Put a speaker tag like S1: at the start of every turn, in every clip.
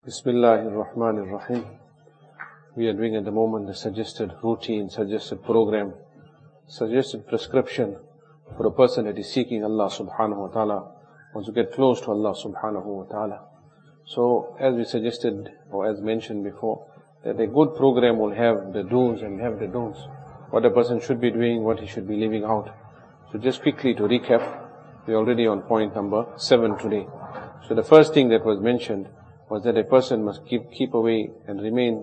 S1: Bismillahir Rahmanir Rahim. We are doing at the moment the suggested routine, suggested program, suggested prescription for a person that is seeking Allah subhanahu wa ta'ala, wants to get close to Allah subhanahu wa ta'ala. So, as we suggested, or as mentioned before, that a good program will have the do's and have the don'ts. What a person should be doing, what he should be leaving out. So just quickly to recap, we're already on point number 7 today. So the first thing that was mentioned was that a person must keep away and remain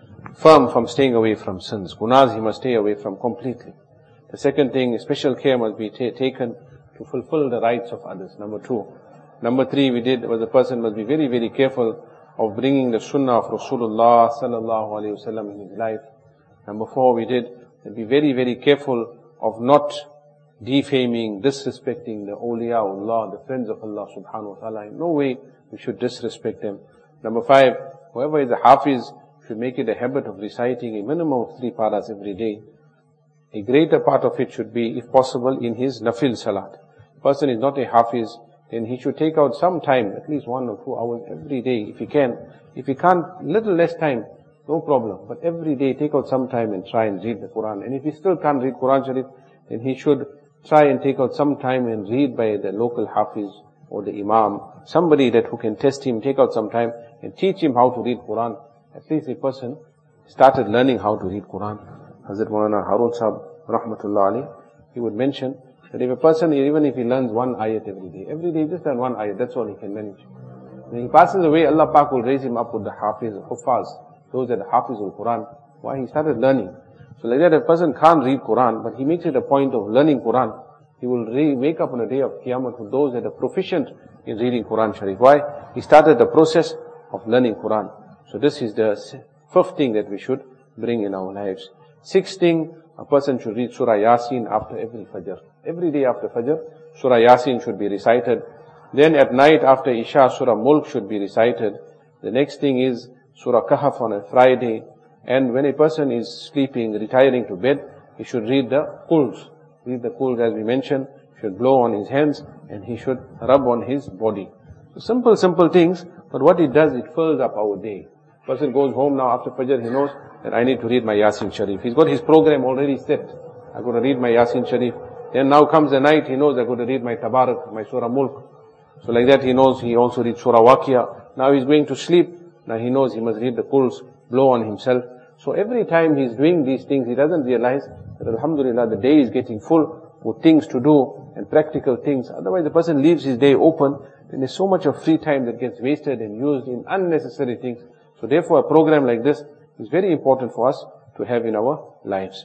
S1: firm from staying away from sins. Gunas he must stay away from completely. The second thing, special care must be taken to fulfill the rights of others. Number 2. Number 3 was the person must be very, very careful of bringing the sunnah of Rasulullah sallallahu alayhi wa sallam in his life. Number 4 be very, very careful of not defaming, disrespecting the awliyaullah, the friends of Allah subhanahu wa ta'ala. In no way we should disrespect them. Number 5, whoever is a hafiz should make it a habit of reciting a minimum of 3 paras every day. A greater part of it should be, if possible, in his nafil salat. If a person is not a hafiz, then he should take out some time, at least 1 or 2 hours every day, if he can. If he can't, little less time, no problem. But every day, take out some time and try and read the Quran. And if he still can't read Quran Sharif, then he should try and take out some time and read by the local hafiz or the imam, somebody who can test him, take out some time and teach him how to read Quran. At least a person started learning how to read Quran. Hazrat Maulana Harun Sahib, rahmatullah alayhi, he would mention that if a person, even if he learns 1 ayat every day just learn 1 ayat, that's all he can manage. When he passes away, Allah Pak will raise him up with the hafiz, huffaz, those that are hafiz of Quran. Why? He started learning. So like that, a person can't read Quran, but he makes it a point of learning Quran. He will wake up on the day of Qiyamah with those that are proficient in reading Quran Sharif. Why? He started the process of learning Quran. So this is the 5th thing that we should bring in our lives. 6th thing, a person should read Surah Yasin after every Fajr. Every day after Fajr, Surah Yasin should be recited. Then at night after Isha, Surah Mulk should be recited. The next thing is Surah Kahf on a Friday. And when a person is sleeping, retiring to bed, he should read the Quls. Read the Quls, as we mentioned, should blow on his hands and he should rub on his body. So simple things, but what it does, it fills up our day. Person goes home now after Fajr, he knows that I need to read my Yasin Sharif. He's got his program already set. I've got to read my Yasin Sharif. Then now comes the night, he knows I've got to read my Tabarak, my Surah Mulk. So like that he knows he also reads Surah Waqia. Now he's going to sleep. Now he knows he must read the Quls, blow on himself. So every time he's doing these things, he doesn't realize that alhamdulillah, the day is getting full with things to do and practical things. Otherwise the person leaves his day open, then there's so much of free time that gets wasted and used in unnecessary things. So therefore a program like this is very important for us to have in our lives.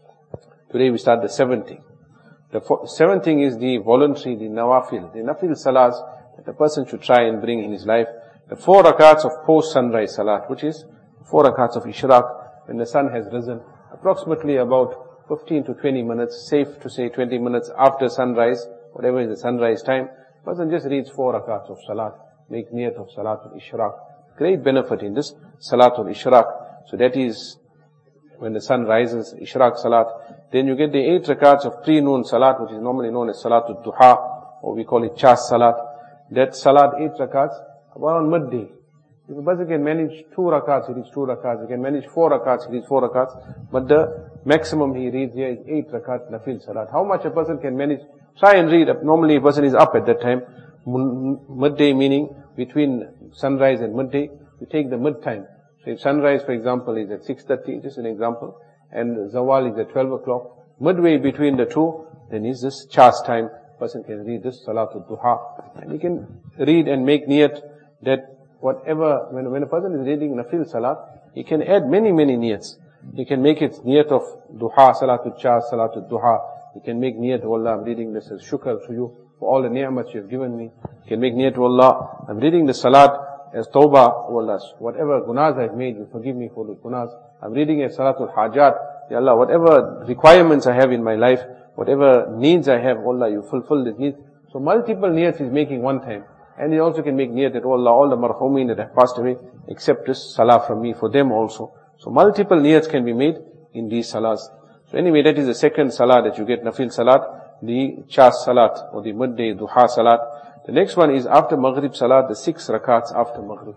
S1: Today we start the 7th thing. The 7th thing is the voluntary, the nawafil, the nafil salahs that a person should try and bring in his life. The 4 rakats of post-sunrise salat, which is 4 rakats of ishraq, when the sun has risen, approximately about 15 to 20 minutes, safe to say 20 minutes after sunrise, whatever is the sunrise time, person just reads 4 rakats of salat, make niyat of salatul ishraq. Great benefit in this salatul ishraq. So that is when the sun rises, ishraq salat. Then you get the 8 rakats of pre-noon salat, which is normally known as salatul duha, or we call it chas salat. That salat, 8 rakats, around midday. If a person can manage 2 rakats, he reads 2 rakats. He can manage 4 rakats, he reads 4 rakats. But the maximum he reads here is 8 rakats nafil salat. How much a person can manage? Try and read. Normally a person is up at that time. Midday meaning between sunrise and midday. We take the mid time. So if sunrise, for example, is at 6:30, just an example, and zawal is at 12 o'clock, midway between the two, then is this chas time. Person can read this salatul duha. And he can read and make niyat that whatever, when a person is reading nafil salat, he can add many niyats. He can make it niyat of duha, salatul chas, salatul duha. He can make niyat, oh Allah, I'm reading this as shukr to you for all the ni'mats you have given me. He can make niyat, oh Allah, I'm reading the salat as tawbah, oh Allah, whatever gunas I've made, you forgive me for the gunas. I'm reading as salatul hajat, ya Allah, whatever requirements I have in my life, whatever needs I have, oh Allah, you fulfill the needs. So multiple niyats he's making one time. And he also can make niyat that, oh Allah, all the marhumin that have passed away, accept this salah from me for them also. So multiple niyats can be made in these salahs. So anyway, that is the 2nd salah that you get, nafil salat, the chas salat, or the midday duha salat. The next one is after Maghrib salat, the 6 rakats after Maghrib.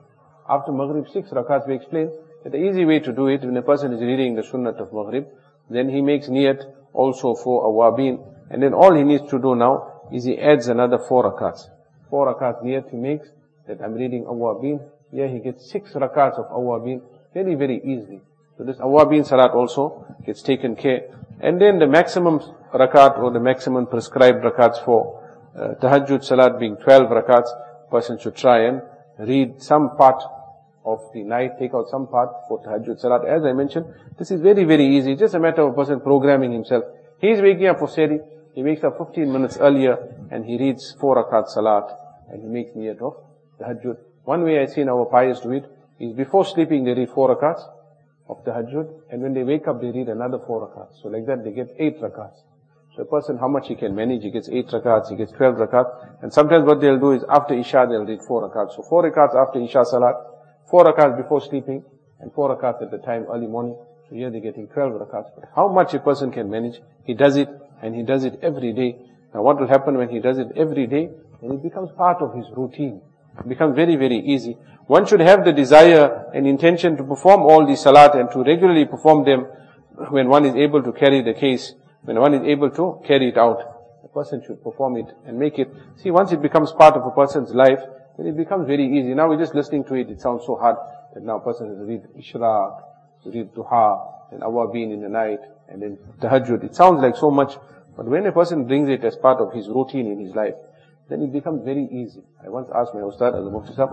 S1: After Maghrib, 6 rakats. We explained that the easy way to do it, when a person is reading the Sunnat of Maghrib, then he makes niyat also for awabin, and then all he needs to do now is he adds another 4 rakats. 4 rakats niyat he makes, that I'm reading awabin. Here he gets 6 rakats of awabin, very, very easily. So this awabin salat also gets taken care. And then the maximum rakat, or the maximum prescribed rakats for tahajjud salat being 12 rakats, person should try and read some part of the night, take out some part for tahajjud salat. As I mentioned, this is very, very easy. Just a matter of a person programming himself. He is waking up for sehri, he wakes up 15 minutes earlier, and he reads 4 rakat salat, and he makes niyat of tahajjud. One way I've seen our pious do it is before sleeping they read 4 rakats of tahajjud, and when they wake up they read another 4 rakats. So like that they get 8 rakats. So a person, how much he can manage, he gets 8 rakats, he gets 12 rakats, and sometimes what they'll do is after Isha they'll read 4 rakats. So 4 rakats after Isha salat, 4 rakats before sleeping, and 4 rakats at the time early morning. So here they're getting 12 rakats. But how much a person can manage, he does it, and he does it every day. Now what will happen when he does it every day? Then it becomes part of his routine. It becomes very, very easy. One should have the desire and intention to perform all these salat and to regularly perform them when one is able to carry the case, when one is able to carry it out. A person should perform it and make it. See, once it becomes part of a person's life, then it becomes very easy. Now we're just listening to it, it sounds so hard that now a person has to read Ishraq, to read Duha, and Awabin in the night, and then Tahajjud. It sounds like so much, but when a person brings it as part of his routine in his life, then it becomes very easy. I once asked my Ustad as a Mufti Sahib,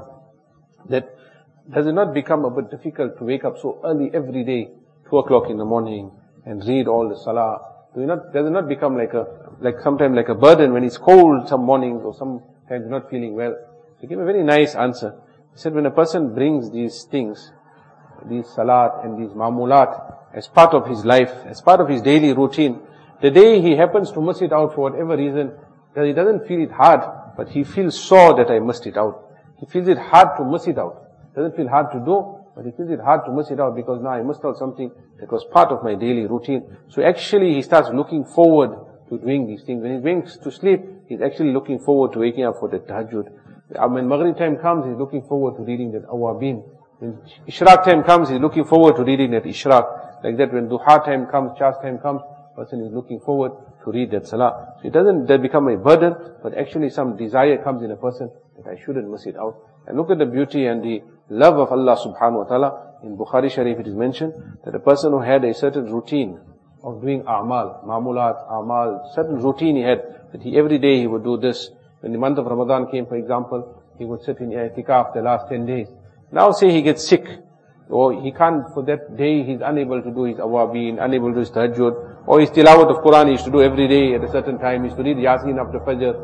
S1: that does it not become a bit difficult to wake up so early every day, 2 o'clock in the morning, and read all the salah? Does it not become sometimes like a burden when it's cold some mornings, or sometimes not feeling well? He gave a very nice answer. He said, when a person brings these things, these salat and these mamulat, as part of his life, as part of his daily routine, the day he happens to miss it out for whatever reason, that he doesn't feel it hard, but he feels sore that I missed it out. He feels it hard to miss it out. Doesn't feel hard to do, but he feels it hard to miss it out because now I missed out something that was part of my daily routine. So actually he starts looking forward to doing these things. When he's going to sleep, he's actually looking forward to waking up for the tahajjud. When Maghrib time comes, he's looking forward to reading that awabin. When Ishraq time comes, he's looking forward to reading that Ishraq. Like that, when Duha time comes, Chas time comes, person is looking forward to read that salah. So it doesn't become a burden, but actually some desire comes in a person that I shouldn't miss it out. And look at the beauty and the love of Allah subhanahu wa ta'ala. In Bukhari Sharif it is mentioned that a person who had a certain routine of doing a'mal, ma'mulat, a'mal, certain routine he had, that every day he would do this. When the month of Ramadan came, for example, he would sit in i'tikaf the last 10 days. Now say he gets sick, or he can't, for that day he's unable to do his awabin, unable to do his tahajjud, or his tilawat of Quran he used to do every day at a certain time, he used to read Yasin after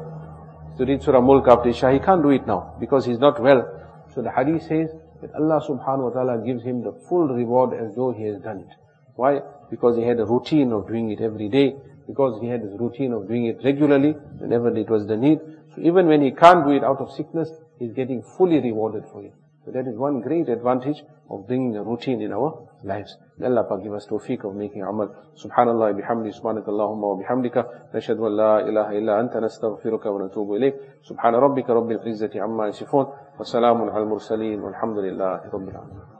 S1: Fajr, to read Surah Mulk after Isha. He can't do it now because he's not well. So the hadith says that Allah subhanahu wa ta'ala gives him the full reward as though he has done it. Why? Because he had a routine of doing it every day, because he had this routine of doing it regularly whenever it was the need. So even when he can't do it out of sickness, he's getting fully rewarded for it. So that is one great advantage of bringing a routine in our lives. May Allah Pak give us tawfiq of making amal. Subhanallah bihamdi, subhanakallahumma wa bihamdika, nashhadu an la ilaha illa anta, nastaghfiruka wa natubu ilayk. Subhana rabbika rabbil izzati amma yasifun, wa salamun al mursaleen, walhamdulillahi rabbil alamin.